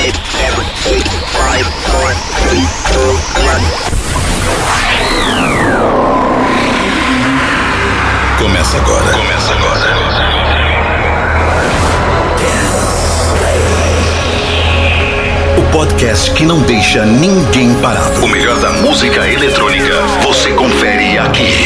Começa agora. O podcast que não deixa ninguém parado. O melhor da música eletrônica você confere aqui.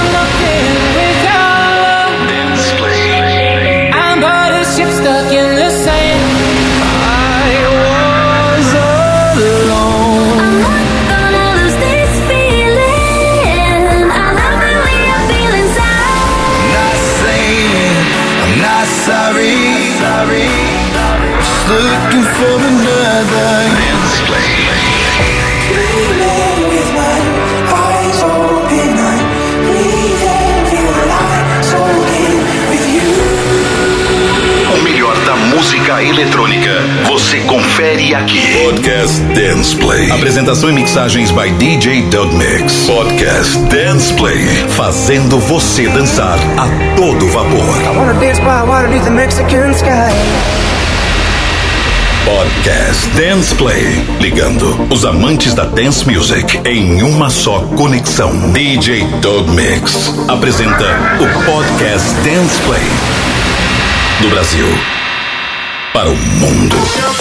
Dance Play. I'm but a ship stuck in the sand. I was alone. I'm not gonna lose this feeling. I love it when you feel inside. Not saying I'm not sorry. Just looking for another Dance Play. Dreaming with my eyes open, I'm breathing, feel alive, soaking with you. O melhor da música eletrônica você confere aqui. Podcast Dance Play. Apresentação e mixagens by DJ Doug Mix. Podcast Dance Play. Fazendo você dançar a todo vapor. I wanna dance by water beneath the Mexican sky. Podcast Dance Play. Ligando os amantes da dance music em uma só conexão. DJ Doug Mix apresenta o Podcast Dance Play. Do Brasil para o mundo.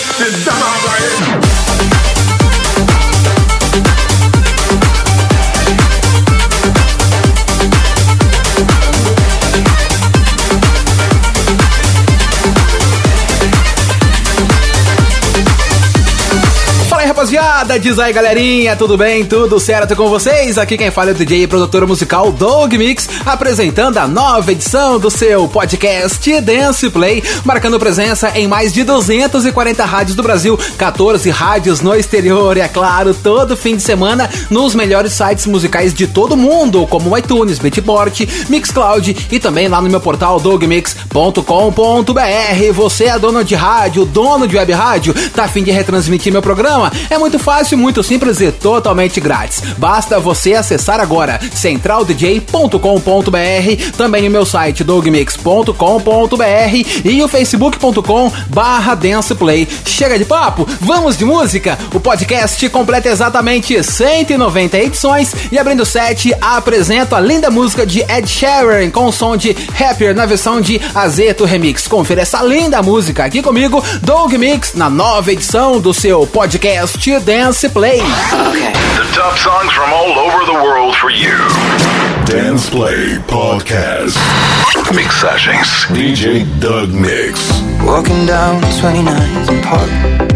Rapaziada, diz aí galerinha, tudo bem? Tudo certo com vocês? Aqui quem fala é o DJ e produtor musical Doug Mix, apresentando a nova edição do seu podcast Dance Play, marcando presença em mais de 240 rádios do Brasil, 14 rádios no exterior e, é claro, todo fim de semana nos melhores sites musicais de todo mundo, como iTunes, Beatport, Mixcloud e também lá no meu portal dogmix.com.br. Você é dono de rádio, dono de web rádio, tá a fim de retransmitir meu programa? É muito fácil, muito simples e totalmente grátis. Basta você acessar agora centraldj.com.br, também o meu site dogmix.com.br e o facebook.com/danceplay. Chega de papo, vamos de música. O podcast completa exatamente 190 edições e abrindo o set apresento a linda música de Ed Sheeran com o som de Happier na versão de Azeto Remix. Confira essa linda música aqui comigo, Doug Mix, na nova edição do seu podcast Dance Play. The top songs from all over the world for you. Dance Play Podcast. Mixagens DJ Doug Mix. Walking down 29th Park,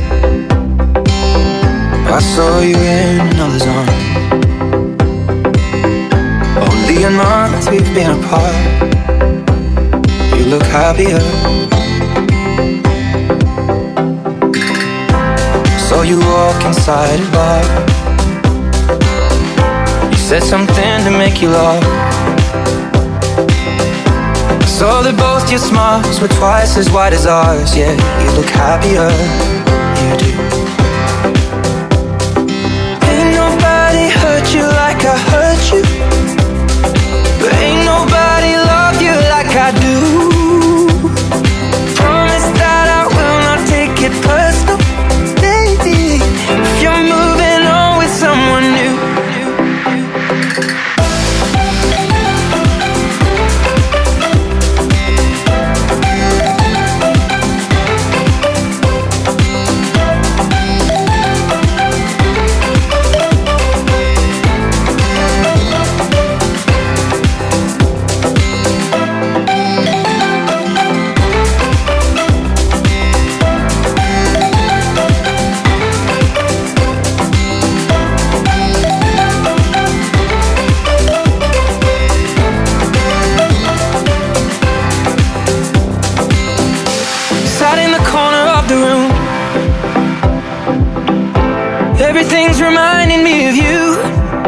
I saw you in another's arms. Only a month we've been apart. You look happier. Saw you walk inside a bar. You said something to make you laugh. Saw that both your smiles were twice as wide as ours. Yeah, you look happier, you do. Ain't nobody hurt you like I hurt you, but ain't nobody love you like I do. Promise that I will not take it personal, baby, if you're moving on with someone new. Everything's reminding me of you.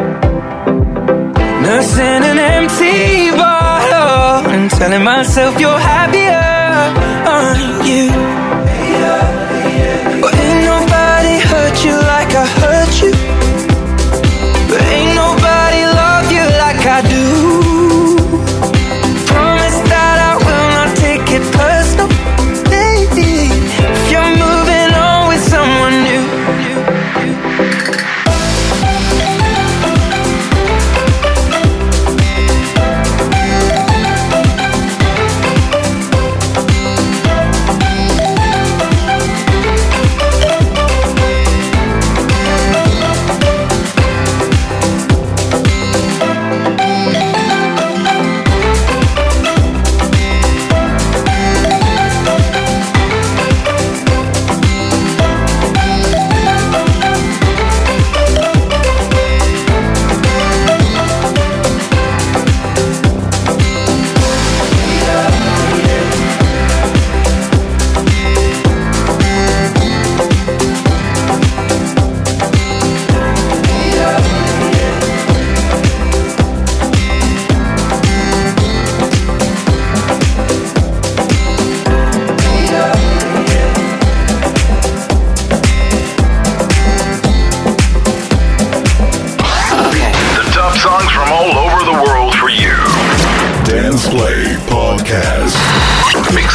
Nursing an empty bottle and telling myself you're happier, aren't you? But ain't nobody hurt you like I hurt you, but ain't nobody love you like I do. Promise that I will not take it personal, baby, if you're moving on with someone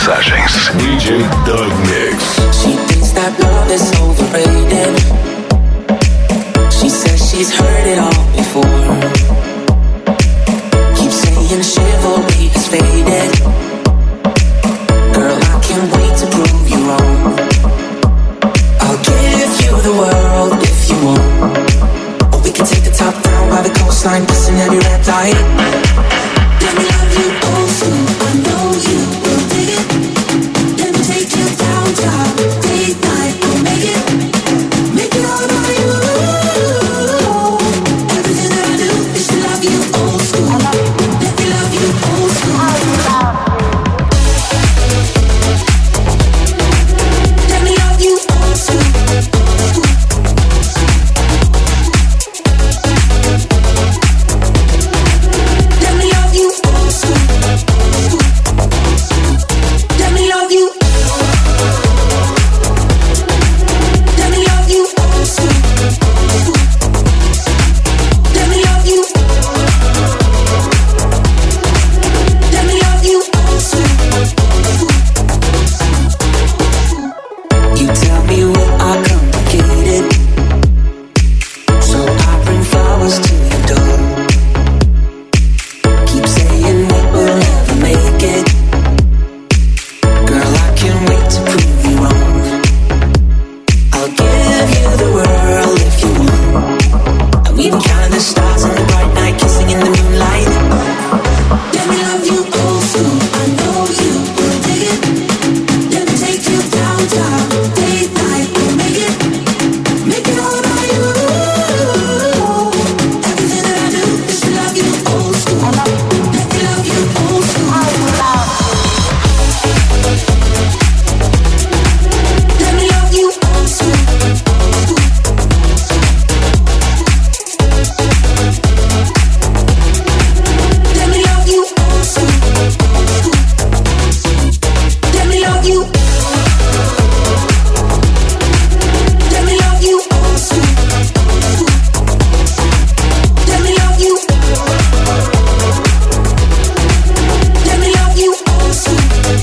Mixagens DJ Doug Mix. She thinks that love is overrated. She says she's heard it all before. Keeps saying chivalry is faded. Girl, I can't wait to prove you wrong. I'll give you the world if you want. Or we can take the top down by the coastline, kissing every red light. Let me love you old school, I know you will dig it. Let me take you downtown, date night, we'll make it all about you. Everything that I do is to love you old school. Let me love you old school. Let me love you old school. Let me love you old school. Let me love you. Let me love you old school. Let me love you. Let me love you old school. You tell me we are complicated, so I bring flowers to your door. Keep saying we will never make it. Girl, I can't wait to prove you wrong. I'll give you the world if you want. And we can count the stars on the bright night, kissing in the moonlight. Let me love you old school, I know you will dig it. Let me take you downtown, date night, we'll make it all about you. Everything that I do is to love you old school. Let me love you old school. Let me love you old school. Let me love you old school. Let me love you. Let me love you old school. Let me love you. Let me love you old school.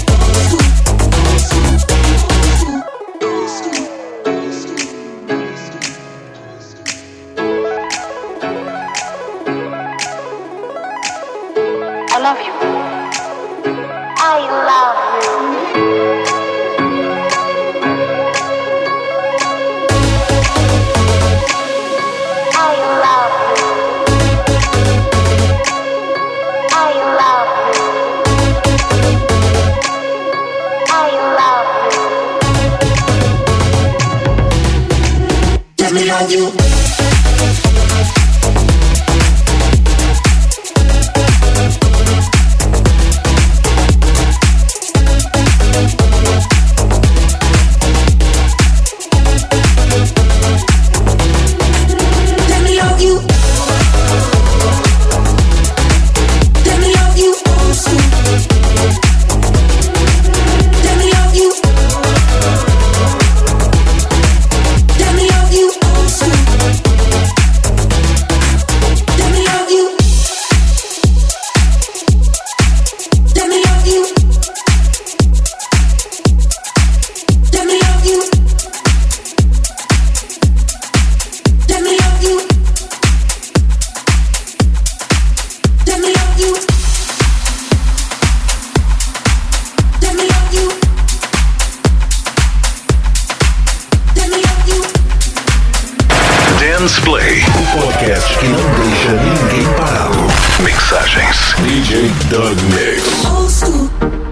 I love you. I love you. I love you. I love you. I love you. Let me love you. Let me love you. Let me love you old school. Let me love you. Let me love you old school. Let me love you. Let me love you. Let me love you. Let me love you. Let me love you. Let me love you. Let me love you. Dance Play, o podcast que não deixa ninguém parado. Mixagens DJ Doug Mix. Old school.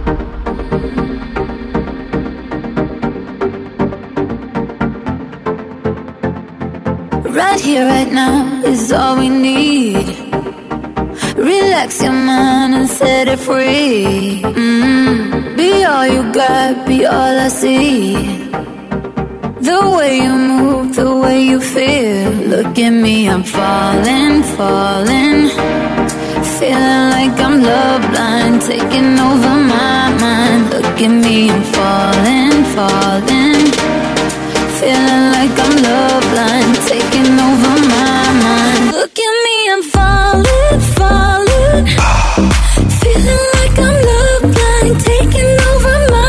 Right here, right now is all we need. Relax your mind and set it free. Be all you got, be all I see. The way you move, the way you feel. Look at me, I'm falling, falling. Feeling like I'm love blind, taking over my mind. Look at me, I'm falling, falling. Feeling like I'm love blind, taking over my mind. Look at me, I'm falling, falling. Feeling like I'm love blind, taking over my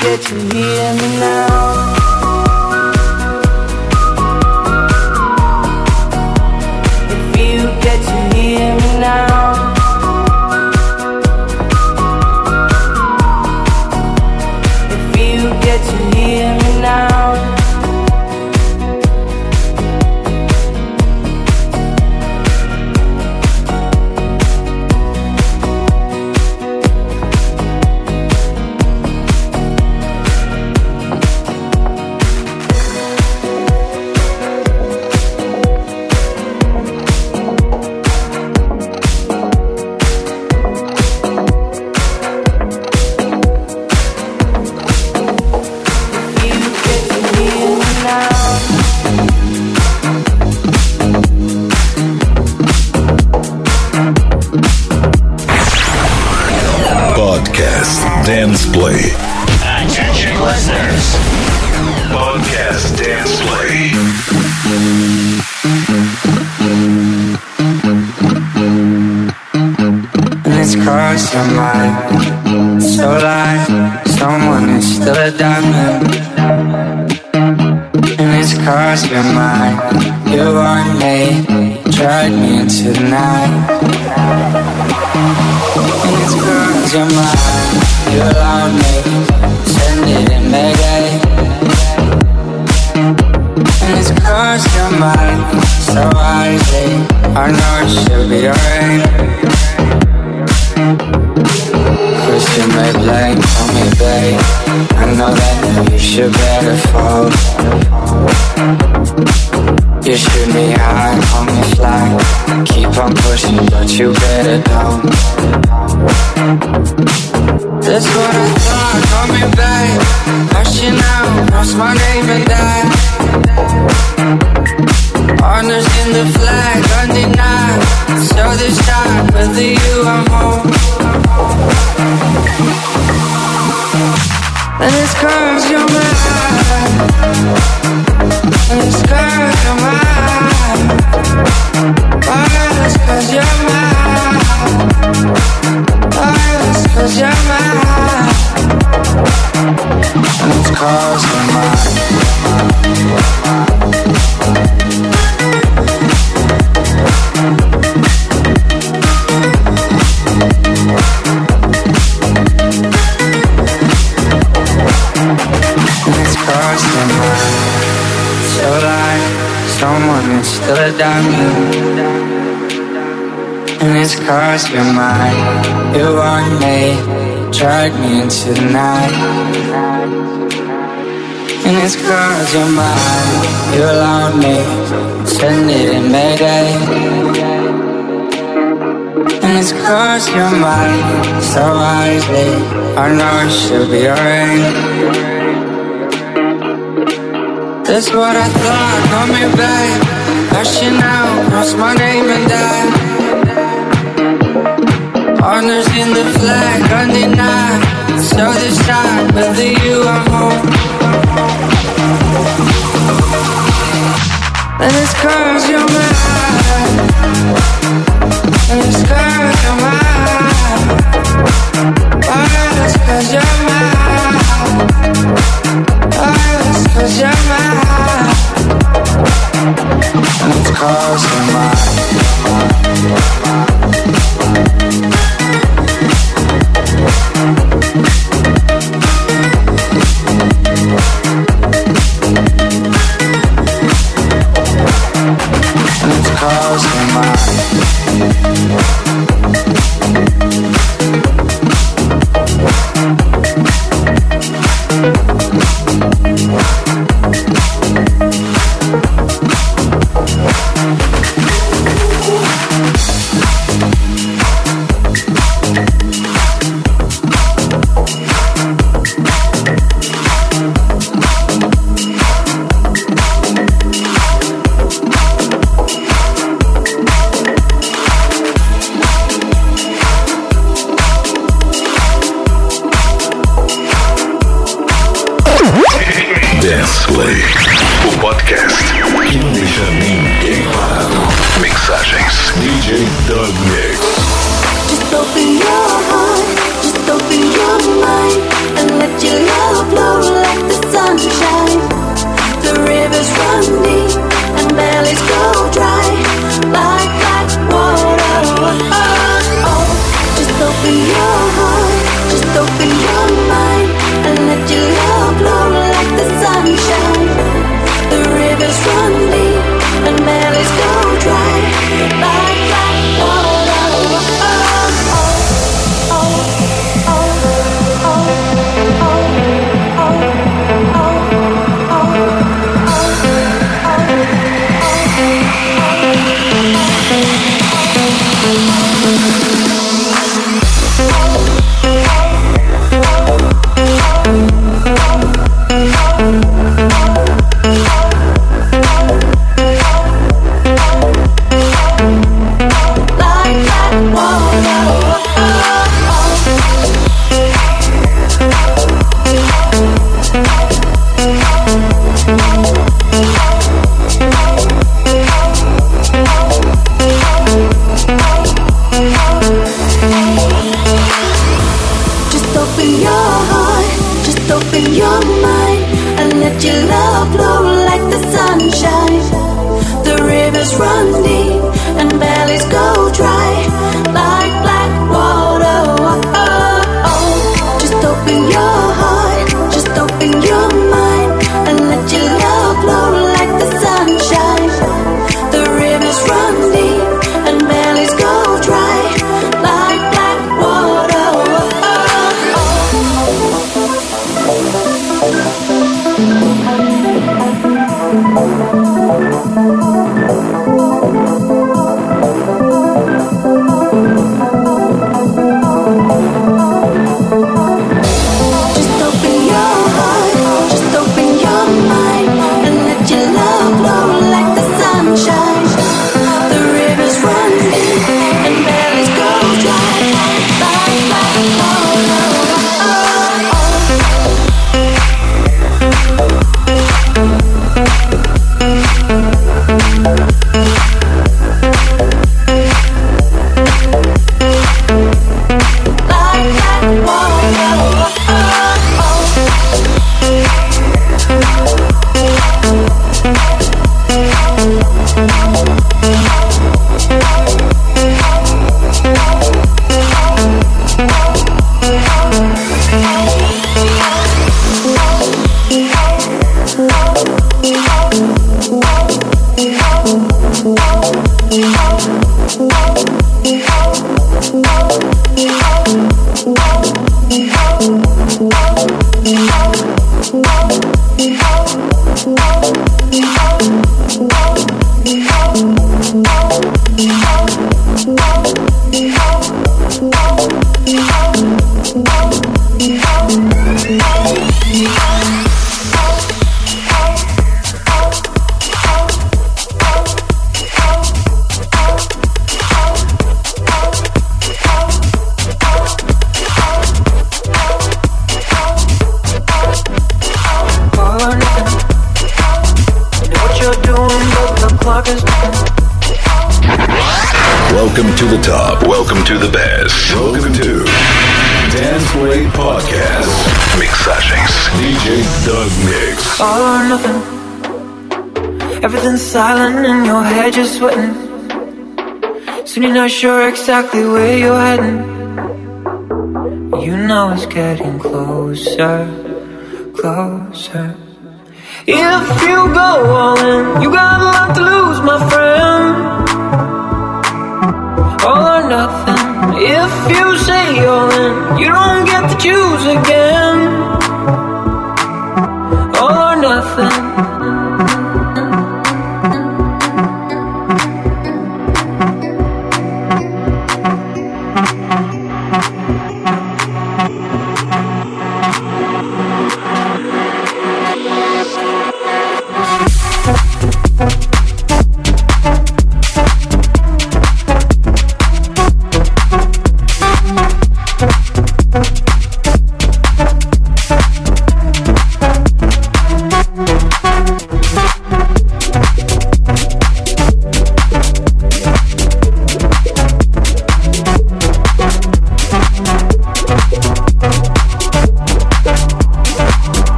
get to hear me now. If you get to hear me now. If you get to hear me now. Dance Play. Attention listeners. Podcast Dance Play. And it's crossed your mind. So like someone is still a diamond. And it's crossed your mind. You want me, drag me into the night. And it's crossed your mind. You allowed me, send it in Mayday. And it's crossed your mind, so wisely. I know it should be alright. Question may blame, call me babe. I know that you should better fall. You shoot me high, call me fly. Keep on pushing, but you better don't. That's what I thought, call me babe. Hush you now, cross my name and die. Honors in the flag, undenied. So this time, whether you or home. And it's cause you're mine. And it's cause you're mine. Oh, it's cause you're mine. Oh, it's cause you're mine. And it's cause you're mine. So like someone is still a diamond. And it's cause you're mine. You want me, drag me into the night. And it's cause you're mine. You allowed me, send it in Mayday. And it's cause you're mine, so wisely. I know it should be alright. That's what I thought, call me babe. Hush you now, cross my name and die. Honors in the flag, undenied. So this time, whether you are home. And it's cause you're mine. And it's cause you're mine. Oh, it's cause you're mine. Oh, it's cause you're mine. And it's cause you're mine. And it's cause you're mine. Dance Play, o podcast que não deixa ninguém parado. Mixagens DJ Doug Mix. Just open your heart, just open your mind, and let your love flow. open your mind and let your love flow like the sunshine. The rivers run deep and valleys go dry like black water. Just open your heart, just open your mind and let your love flow like the sunshine. The rivers run deep and valleys go dry like black water. Just open your heart, just open your mind and let your love flow like the sunshine. The rivers run deep and valleys go dry like black water. Welcome to the top. Welcome to the best. Welcome to Dance Play Podcast. Mixagens. DJ Doug Mix. All or nothing. Everything's silent in your head, you're sweating. Soon you're not sure exactly where you're heading. You know it's getting closer, closer. If you go all in, you got a lot to lose, my friend. All or nothing. If you say all in, you don't get to choose again. All or nothing.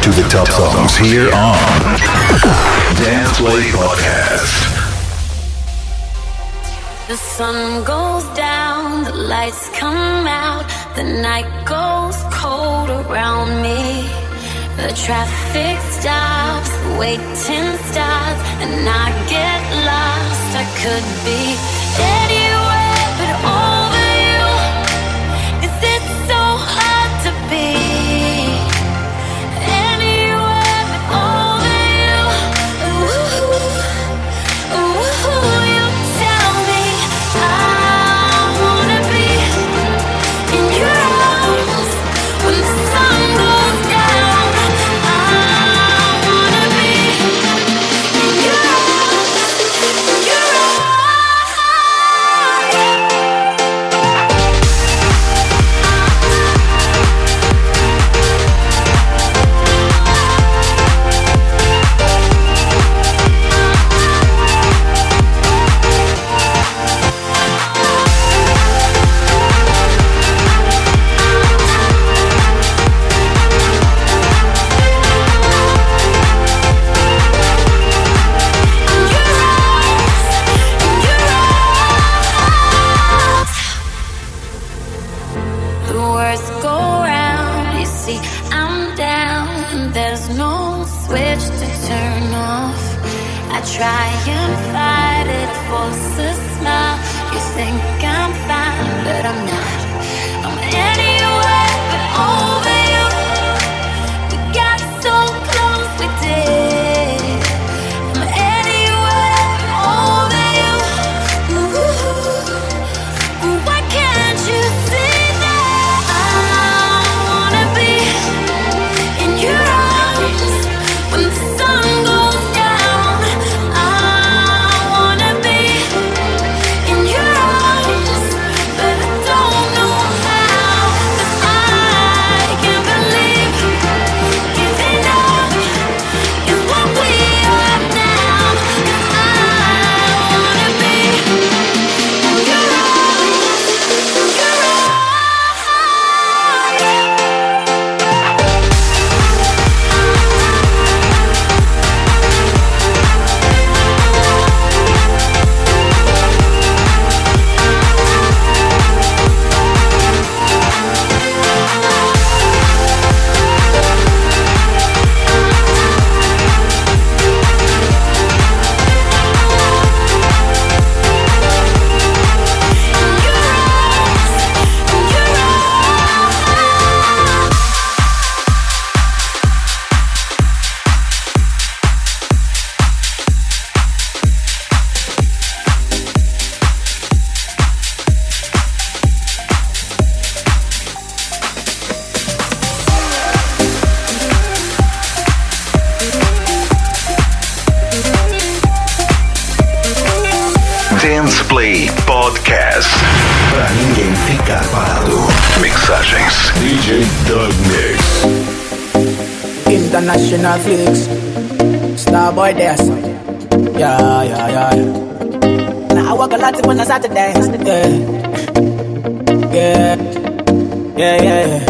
to the top songs here on Dance Play Podcast. The sun goes down, the lights come out, the night goes cold around me. The traffic stops, the waiting starts, and I get lost. I could be anywhere but over you. Is it so hard to be anywhere but over you? Ooh, ooh, you tell me I wanna be in your arms when the sun goes down. Try and fight it, force a smile. You think I'm fine, but I'm not. I'm anywhere but over you. We got so close, we did. I'm anywhere but over you. Ooh, why can't you see that I wanna be in your arms when the sun goes down? Dance Play Podcast. Pra ninguém ficar parado. Mixagens DJ Doug Mix. International flicks. Starboy there, son. Yeah. Now I walk a lot when I start to dance. Yeah.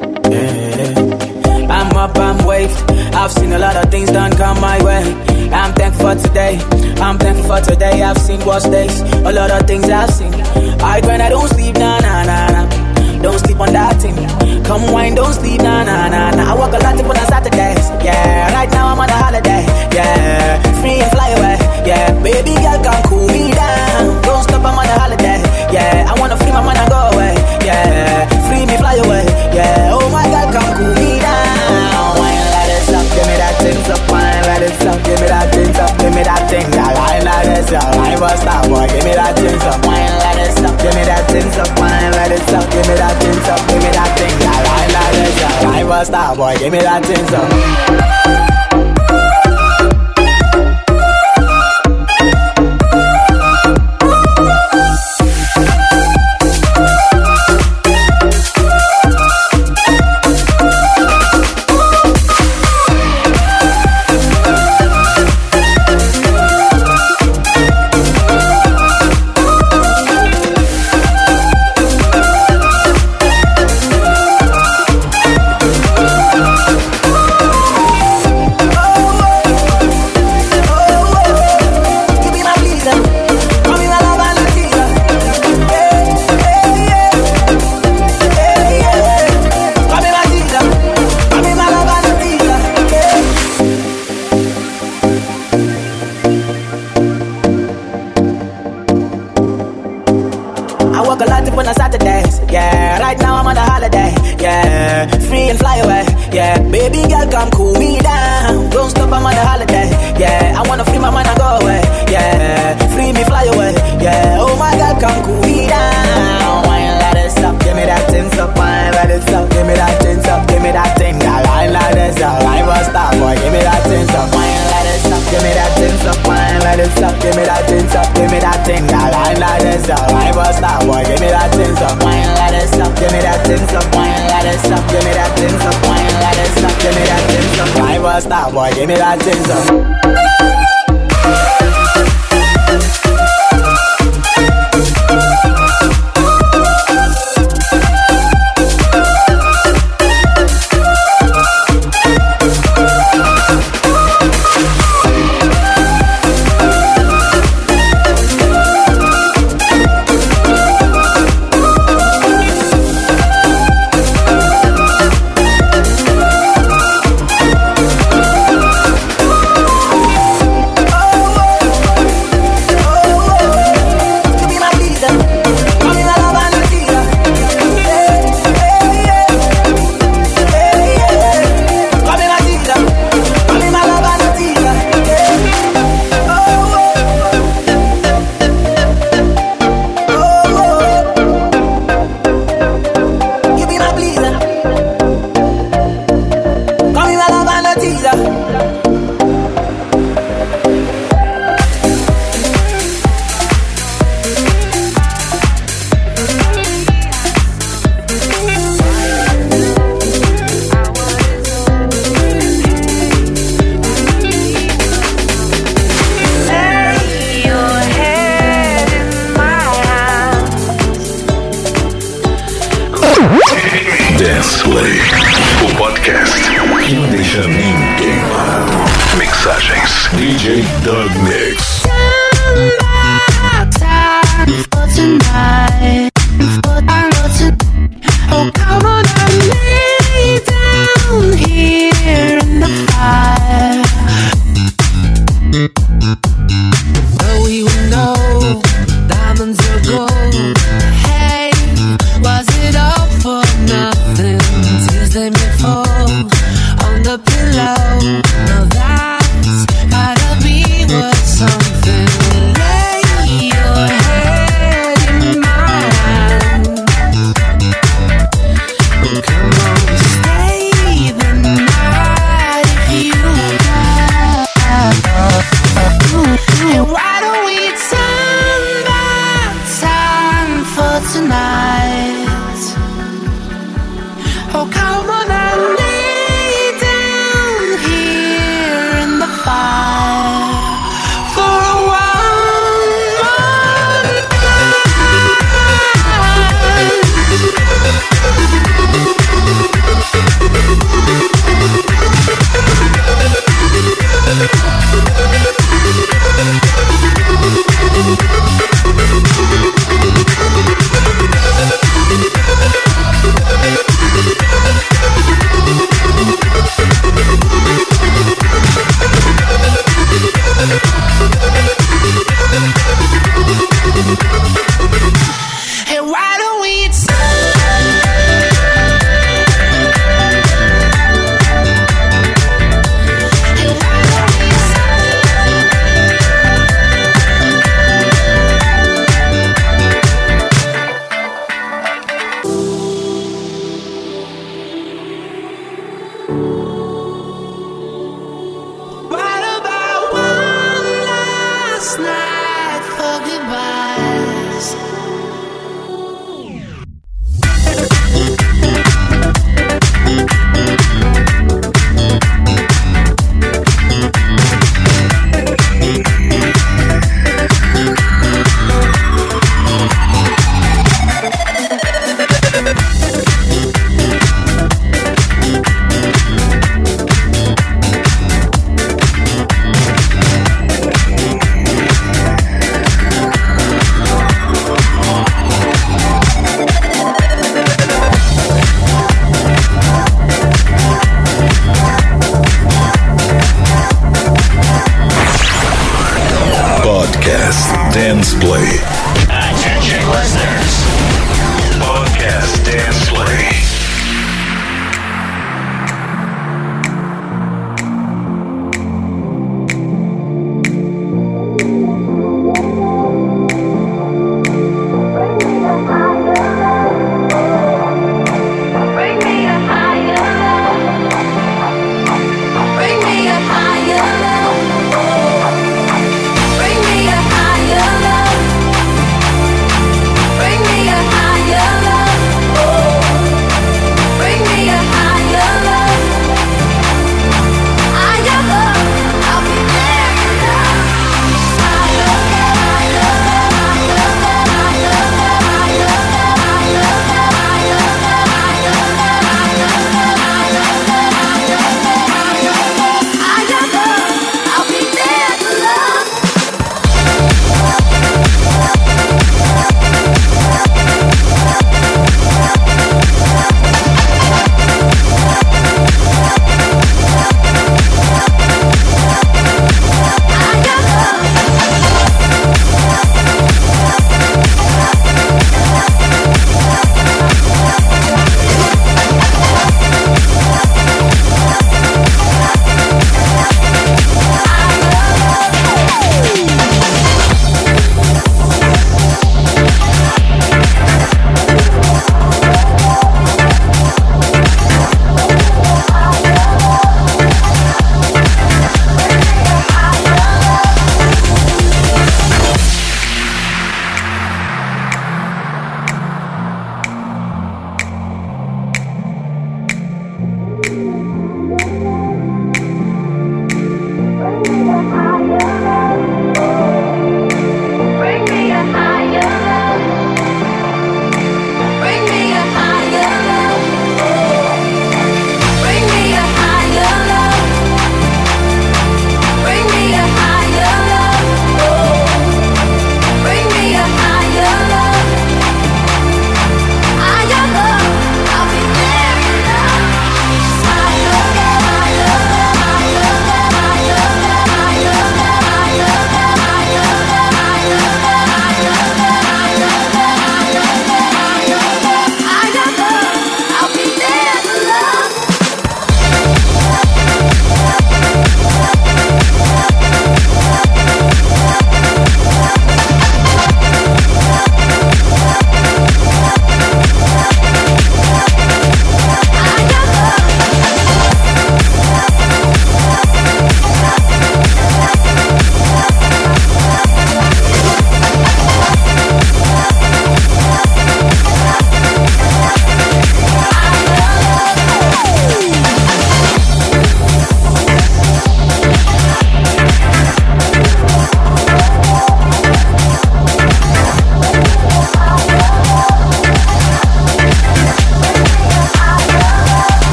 I'm up, I'm waved. I've seen a lot of things done come my way. I'm thankful for today. I've seen worse days. A lot of things I've seen. I grind, I don't sleep, nah. Don't sleep on that thing. Come wine, don't sleep, nah. I walk a lot when I start to dance. Yeah, right now I'm on a holiday. Yeah, free and fly away. Yeah, baby girl, come cool me down. Don't stop, I'm on a holiday. Yeah, I wanna free my mind and go away. Yeah, free me, fly away. Yeah, oh my God, come cool me down. Wine, let it up, give me that thing up. Wine, let it up, give me that thing up. Give me that thing, that line, let it up. I was that boy, give me that thing up. Wine, let it up, give me that thing up. Wine, let it up, give me that thing up. Give me that thing, that line, let it up. I was that boy, give me that thing up. fly away. Yeah, oh my God, come cool me down. Wine like this up, give me that tin up. Wine like this up, give me that tin up. Give me that thing, that line like this up. I was star boy, give me that tin up. Wine like this up, give me that tin up. Wine like this up, give me that tin up. Give me that thing, that line like this up. I was star boy, give me that tin up. Wine like this up, give me that tin up. Wine like this up, give me that tin up. Wine like this up, give me that tin up. I was star boy, give me that tin up. Dance Play, o podcast que não deixa ninguém parado. Mixagens DJ Doug Mix. Oh, come on and lay down here in the fire. Well, we would know diamonds are gold. Hey, was it all for nothing? Tears they may fall on the pillow. Now that's gotta be worth something. Lay your head in mine. Come on, stay the night if you can. And why don't we turn back time for tonight? Oh, come on and lay down here in the fire for a one more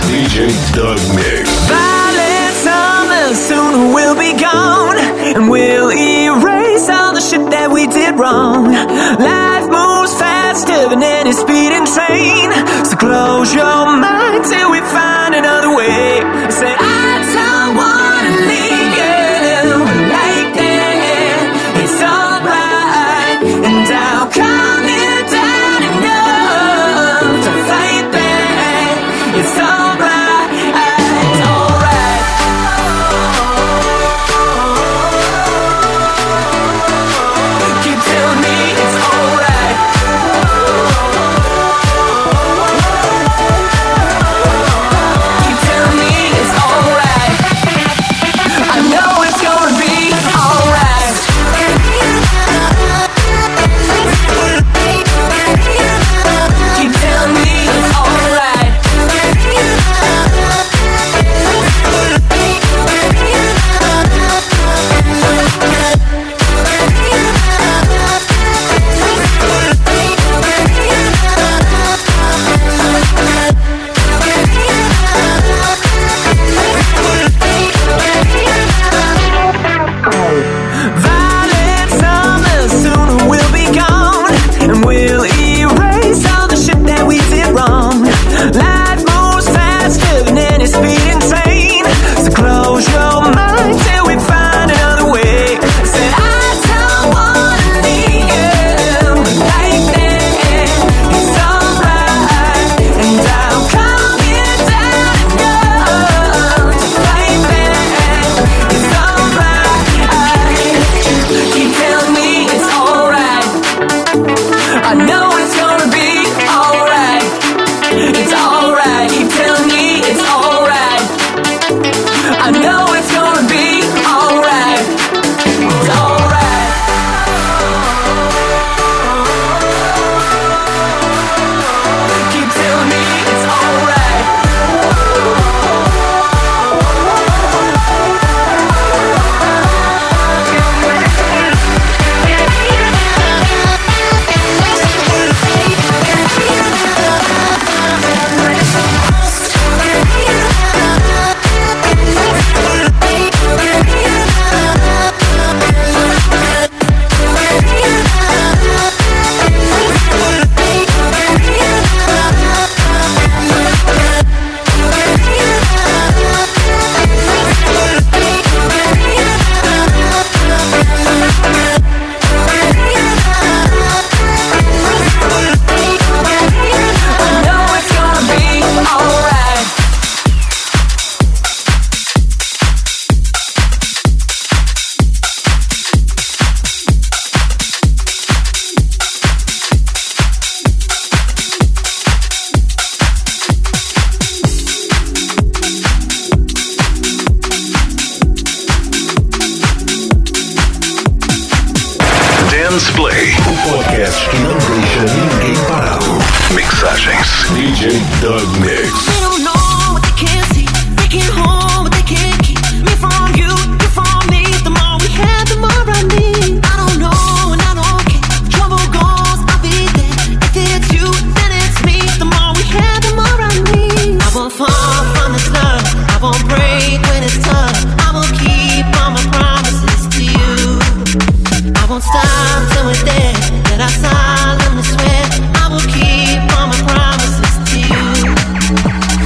DJ Doug Mix. Violet summer, soon we'll be gone, and we'll erase all the shit that we did wrong. Life moves faster than any speeding train, so close your mind till we find another way. Say I don't wanna leave you like that. It's alright, and I'll calm you down enough to fight back. It's alright, it's alright. Keep telling me it's alright. Keep telling me it's alright. I know it's gonna be alright. Keep telling me it's alright. Violet summer, soon we'll be gone, and we'll erase all the shit that we did wrong. Life moves faster than any speeding train, so close your mind till we find another way. Said I don't wanna leave you like that. It's alright, and I'll calm you down enough to fight back. It's alright. Keep telling me it's alright. I know it's gonna be alright. It's alright. Keep telling me it's alright. I know it's gonna be alright. It's alright. Keep telling me it's alright. I know it's gonna be alright. Dance Play, o podcast que não deixa ninguém parado. Mixagens DJ Doug Mix. They don't know what they can't see. They can't hold what they can't keep. Me from you, you from me. The more we have, the more I need. I don't know and I don't care. Trouble goes, I'll be there. If it's you, then it's me. The more we have, the more I need. I won't fall from this love. I won't break when it's tough. I will keep all my promises to you. I won't stop till we're there. That I solemnly swear I will keep all my promises to you.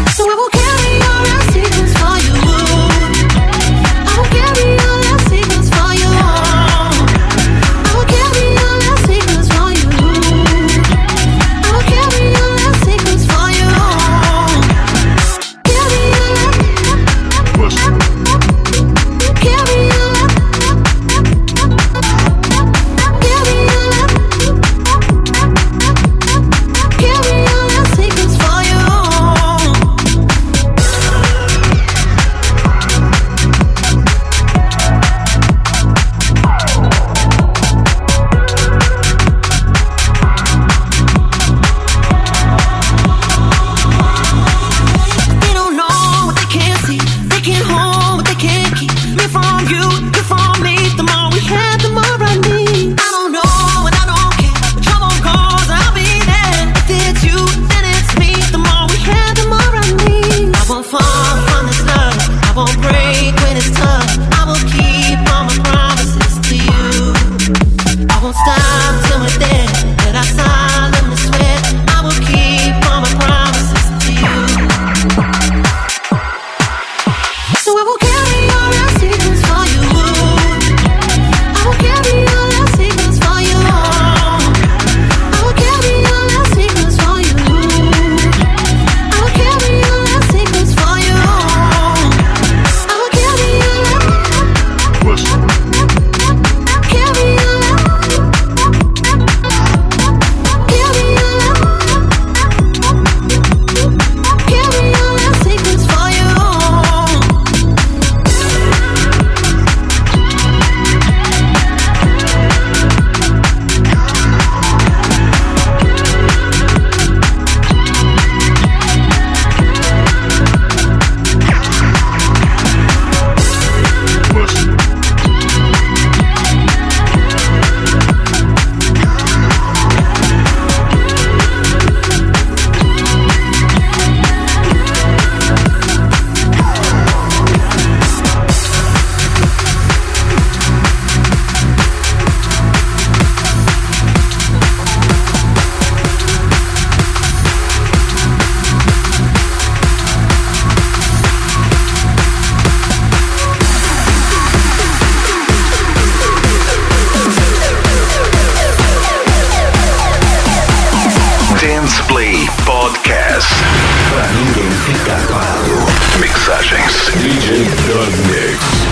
Mixagens. DJ Doug Mix.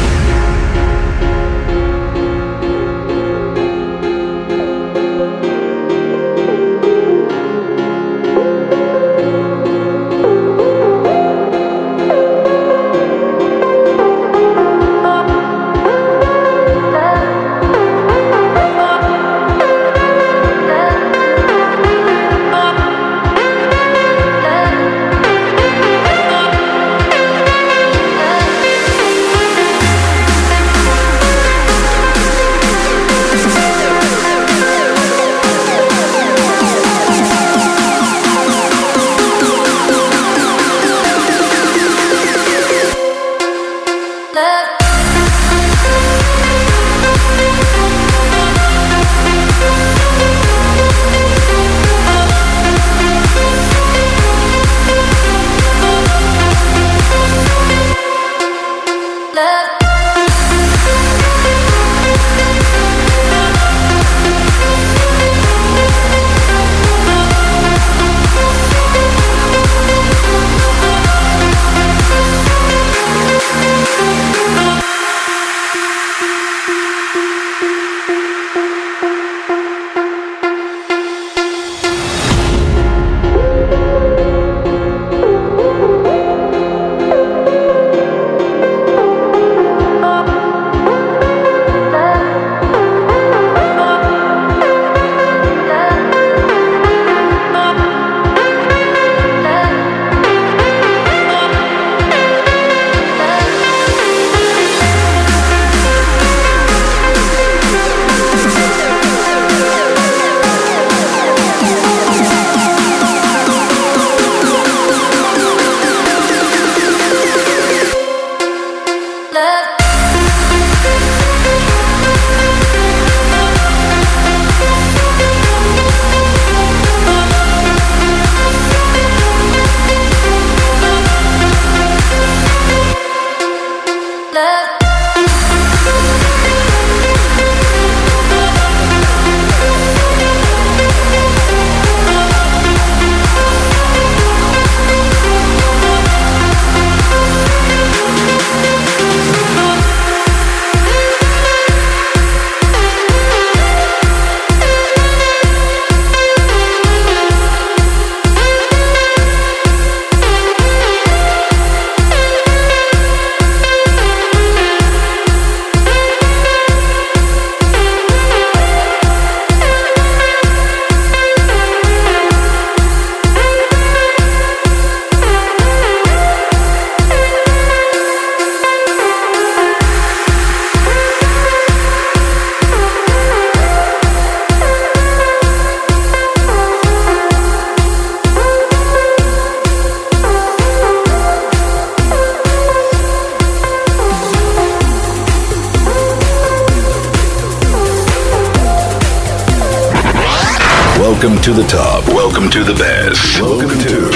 Welcome to the top. Welcome to the best. Welcome to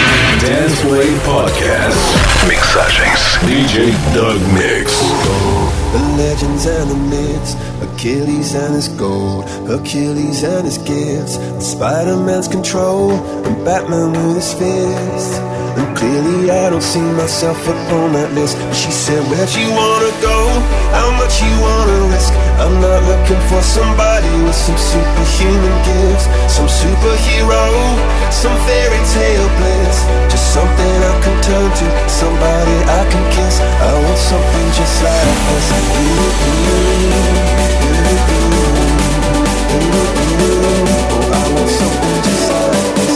Dance Play Podcast. Mixagens. DJ Doug Mix. The legends and the myths, Achilles and his gold, Achilles and his gifts, and Spider-Man's control, and Batman with his fists. And clearly I don't see myself up on that list. But she said, where'd you wanna go? How much you wanna risk? I'm not looking for somebody with some superhuman gifts, some superhero, some fairy tale bliss. Just something I can turn to, somebody I can kiss. I want something just like this. Oh, I want something just like this.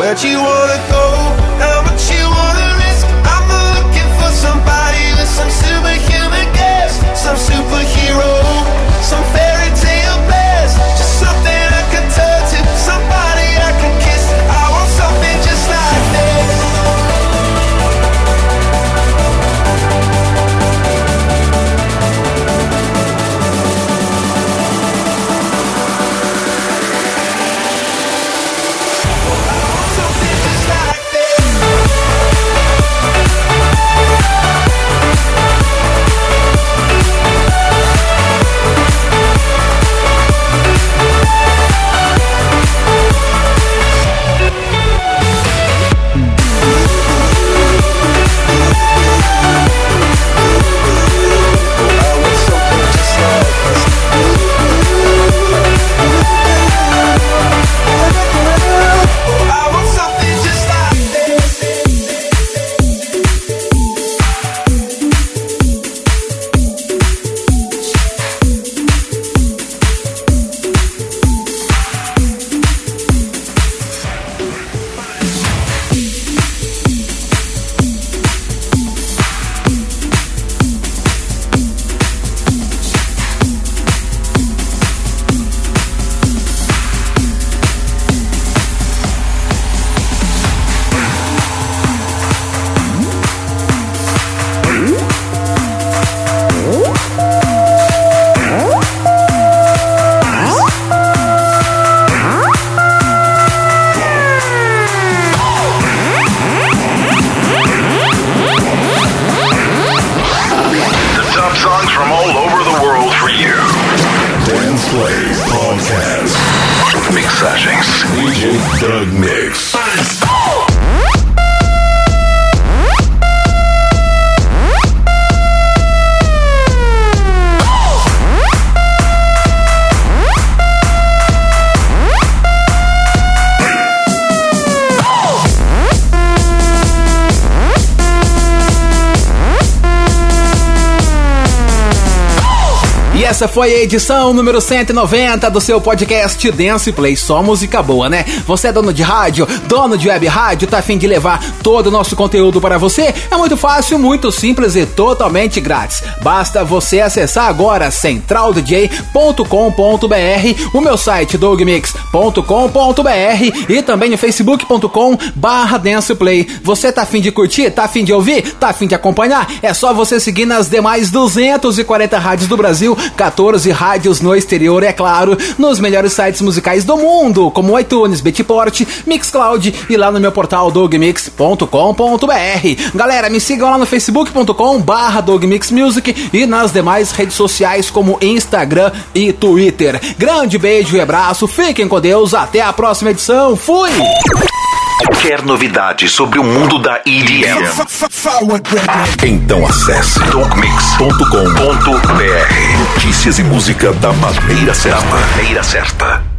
Where'd you wanna go? How much you wanna risk? I'm not looking for somebody with some superhuman gifts, some superhero, some fairy tale bliss. Just something I can turn to, somebody I can kiss. I want something just like this. Essa foi a edição número 190 do seu podcast Dance Play, só música boa, né? Você é dono de rádio, dono de web rádio, tá a fim de levar todo o nosso conteúdo para você? É muito fácil, muito simples e totalmente grátis. Basta você acessar agora centraldj.com.br, o meu site dogmix.com.br e também no facebook.com/danceplay. Você tá a fim de curtir? Tá a fim de ouvir? Tá a fim de acompanhar? É só você seguir nas demais 240 rádios do Brasil, 14 rádios no exterior, é claro, nos melhores sites musicais do mundo, como iTunes, Beatport, Mixcloud e lá no meu portal dogmix.com.br. Galera, me sigam lá no facebook.com/dogmixmusic e nas demais redes sociais como Instagram e Twitter. Grande beijo e abraço, fiquem com Deus, até a próxima edição, fui! Quer novidades sobre o mundo da EDM? Então acesse dogmix.com.br. Notícias e música da maneira certa.